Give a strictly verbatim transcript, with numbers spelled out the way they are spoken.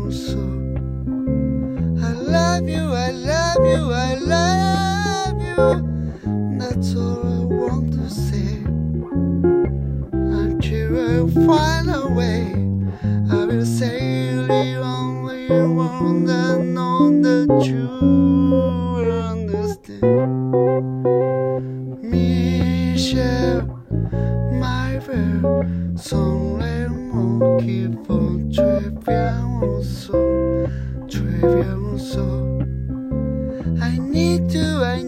so. I love you, I love you, I love you. That's all I want to say. Until I find a way, I will say the only one that knows that you will understand. Michelle, my belle, sans les mots qui vont très bien ensemble, très bien ensemble. I need to, I